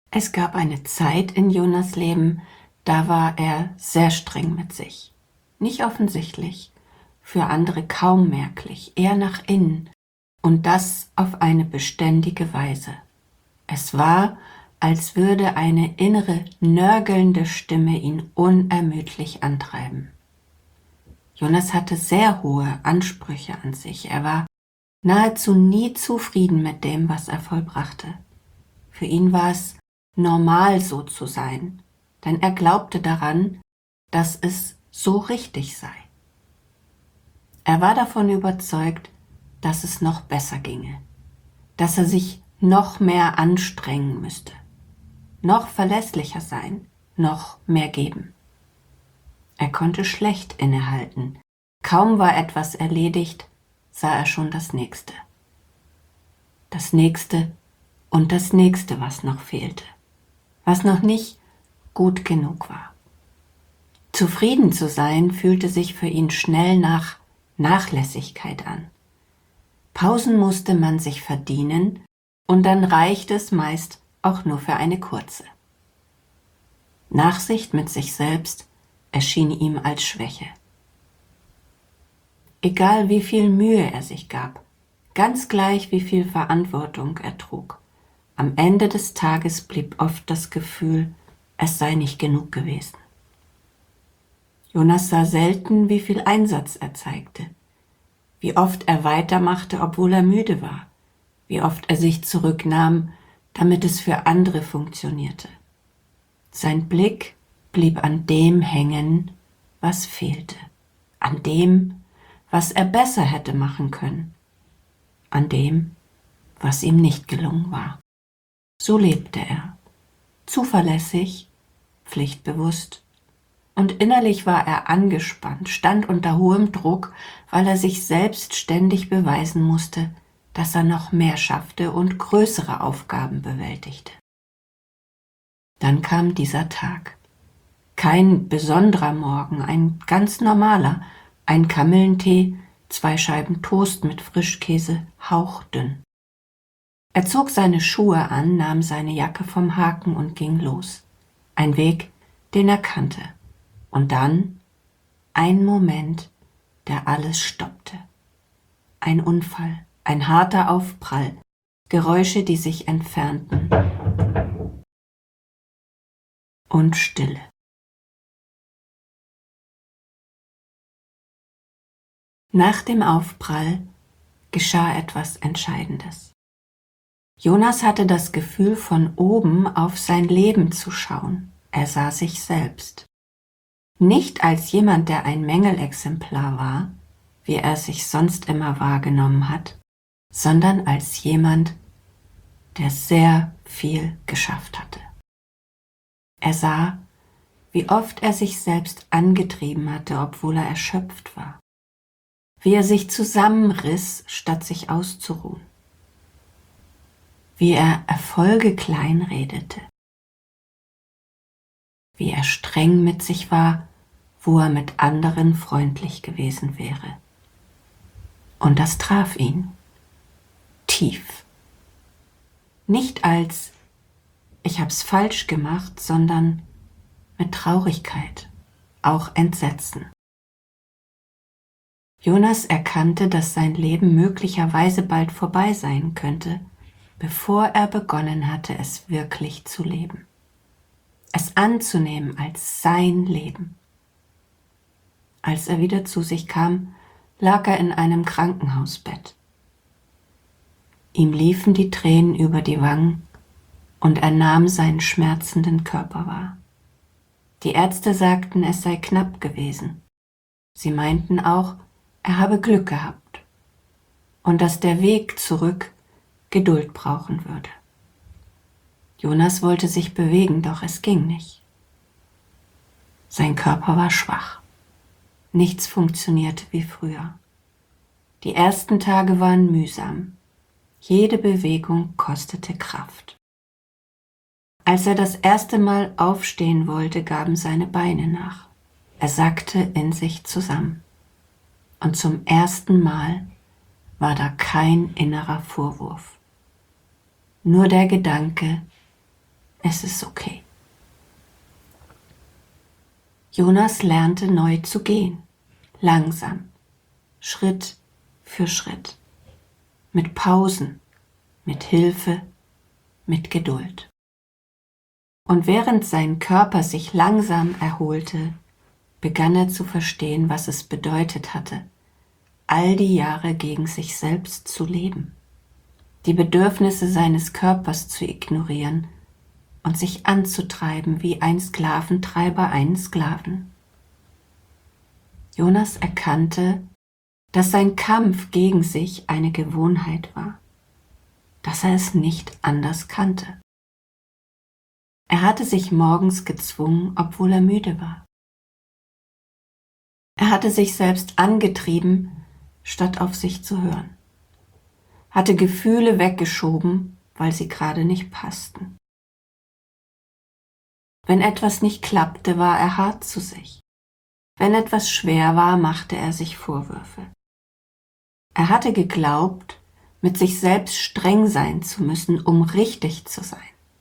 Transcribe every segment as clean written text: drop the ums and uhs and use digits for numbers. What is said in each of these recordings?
Es gab eine Zeit in Jonas Leben, da war er sehr streng mit sich. Nicht offensichtlich, für andere kaum merklich, eher nach innen und das auf eine beständige Weise. Es war, als würde eine innere, nörgelnde Stimme ihn unermüdlich antreiben. Jonas hatte sehr hohe Ansprüche an sich. Er war nahezu nie zufrieden mit dem, was er vollbrachte. Für ihn war es normal, so zu sein, denn er glaubte daran, dass es so richtig sei. Er war davon überzeugt, dass es noch besser ginge, dass er sich noch mehr anstrengen müsste, noch verlässlicher sein, noch mehr geben. Er konnte schlecht innehalten. Kaum war etwas erledigt, sah er schon das Nächste. Das Nächste und das Nächste, was noch fehlte, was noch nicht gut genug war. Zufrieden zu sein fühlte sich für ihn schnell nach Nachlässigkeit an. Pausen musste man sich verdienen und dann reichte es meist auch nur für eine kurze. Nachsicht mit sich selbst erschien ihm als Schwäche. Egal wie viel Mühe er sich gab, ganz gleich wie viel Verantwortung er trug, am Ende des Tages blieb oft das Gefühl, es sei nicht genug gewesen. Jonas sah selten, wie viel Einsatz er zeigte, wie oft er weitermachte, obwohl er müde war, wie oft er sich zurücknahm, damit es für andere funktionierte. Sein Blick blieb an dem hängen, was fehlte, an dem, was er besser hätte machen können, an dem, was ihm nicht gelungen war. So lebte er, zuverlässig, pflichtbewusst, und innerlich war er angespannt, stand unter hohem Druck, weil er sich selbst ständig beweisen musste, dass er noch mehr schaffte und größere Aufgaben bewältigte. Dann kam dieser Tag. Kein besonderer Morgen, ein ganz normaler, ein Kamillentee, 2 Scheiben Toast mit Frischkäse, hauchdünn. Er zog seine Schuhe an, nahm seine Jacke vom Haken und ging los. Ein Weg, den er kannte. Und dann ein Moment, der alles stoppte. Ein Unfall, ein harter Aufprall, Geräusche, die sich entfernten. Und Stille. Nach dem Aufprall geschah etwas Entscheidendes. Jonas hatte das Gefühl, von oben auf sein Leben zu schauen. Er sah sich selbst. Nicht als jemand, der ein Mängelexemplar war, wie er sich sonst immer wahrgenommen hat, sondern als jemand, der sehr viel geschafft hatte. Er sah, wie oft er sich selbst angetrieben hatte, obwohl er erschöpft war. Wie er sich zusammenriss, statt sich auszuruhen. Wie er Erfolge kleinredete. Wie er streng mit sich war, wo er mit anderen freundlich gewesen wäre. Und das traf ihn. Tief. Nicht als ich hab's falsch gemacht, sondern mit Traurigkeit, auch Entsetzen. Jonas erkannte, dass sein Leben möglicherweise bald vorbei sein könnte, bevor er begonnen hatte, es wirklich zu leben. Es anzunehmen als sein Leben. Als er wieder zu sich kam, lag er in einem Krankenhausbett. Ihm liefen die Tränen über die Wangen und er nahm seinen schmerzenden Körper wahr. Die Ärzte sagten, es sei knapp gewesen. Sie meinten auch, er habe Glück gehabt und dass der Weg zurück Geduld brauchen würde. Jonas wollte sich bewegen, doch es ging nicht. Sein Körper war schwach. Nichts funktionierte wie früher. Die ersten Tage waren mühsam. Jede Bewegung kostete Kraft. Als er das erste Mal aufstehen wollte, gaben seine Beine nach. Er sackte in sich zusammen. Und zum ersten Mal war da kein innerer Vorwurf. Nur der Gedanke, Es ist okay. Jonas lernte neu zu gehen, langsam, Schritt für Schritt, mit Pausen, mit Hilfe, mit Geduld. Und während sein Körper sich langsam erholte, begann er zu verstehen, was es bedeutet hatte, all die Jahre gegen sich selbst zu leben, die Bedürfnisse seines Körpers zu ignorieren und sich anzutreiben wie ein Sklaventreiber einen Sklaven. Jonas erkannte, dass sein Kampf gegen sich eine Gewohnheit war, dass er es nicht anders kannte. Er hatte sich morgens gezwungen, obwohl er müde war. Er hatte sich selbst angetrieben, statt auf sich zu hören, hatte Gefühle weggeschoben, weil sie gerade nicht passten. Wenn etwas nicht klappte, war er hart zu sich. Wenn etwas schwer war, machte er sich Vorwürfe. Er hatte geglaubt, mit sich selbst streng sein zu müssen, um richtig zu sein.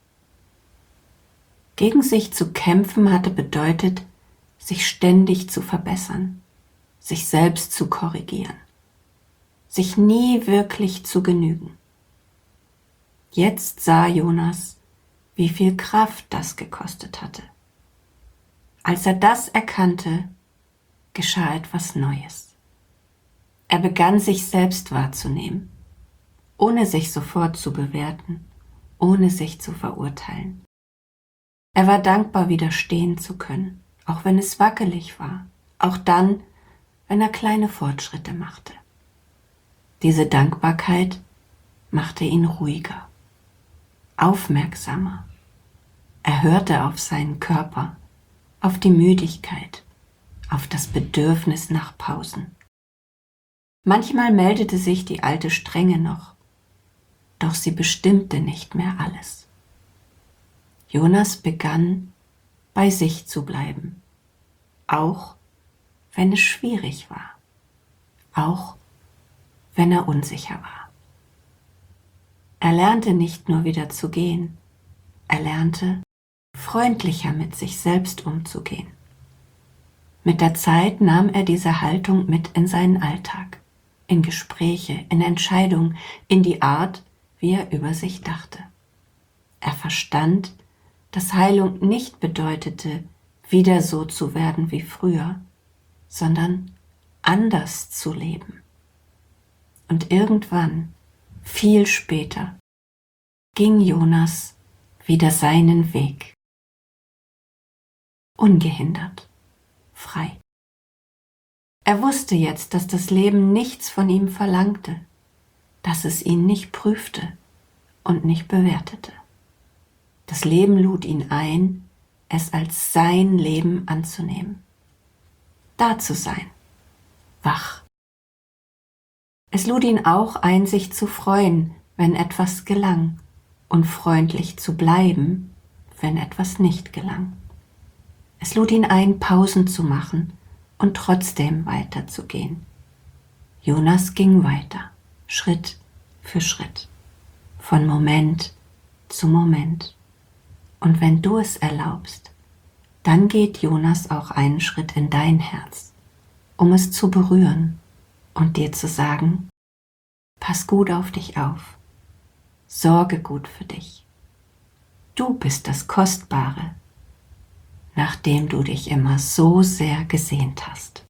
Gegen sich zu kämpfen hatte bedeutet, sich ständig zu verbessern, sich selbst zu korrigieren, sich nie wirklich zu genügen. Jetzt sah Jonas, wie viel Kraft das gekostet hatte. Als er das erkannte, geschah etwas Neues. Er begann sich selbst wahrzunehmen, ohne sich sofort zu bewerten, ohne sich zu verurteilen. Er war dankbar, wieder stehen zu können, auch wenn es wackelig war, auch dann, wenn er kleine Fortschritte machte. Diese Dankbarkeit machte ihn ruhiger, aufmerksamer. Er hörte auf seinen Körper, auf die Müdigkeit, auf das Bedürfnis nach Pausen. Manchmal meldete sich die alte Strenge noch, doch sie bestimmte nicht mehr alles. Jonas begann, bei sich zu bleiben, auch wenn es schwierig war, auch wenn er unsicher war. Er lernte nicht nur wieder zu gehen, er lernte, freundlicher mit sich selbst umzugehen. Mit der Zeit nahm er diese Haltung mit in seinen Alltag, in Gespräche, in Entscheidungen, in die Art, wie er über sich dachte. Er verstand, dass Heilung nicht bedeutete, wieder so zu werden wie früher, sondern anders zu leben. Und irgendwann, viel später, ging Jonas wieder seinen Weg. Ungehindert, frei. Er wusste jetzt, dass das Leben nichts von ihm verlangte, dass es ihn nicht prüfte und nicht bewertete. Das Leben lud ihn ein, es als sein Leben anzunehmen. Da zu sein, wach. Es lud ihn auch ein, sich zu freuen, wenn etwas gelang, und freundlich zu bleiben, wenn etwas nicht gelang. Es lud ihn ein, Pausen zu machen und trotzdem weiterzugehen. Jonas ging weiter, Schritt für Schritt, von Moment zu Moment. Und wenn du es erlaubst, dann geht Jonas auch einen Schritt in dein Herz, um es zu berühren und dir zu sagen, pass gut auf dich auf, sorge gut für dich. Du bist das Kostbare, nach dem du dich immer so sehr gesehnt hast.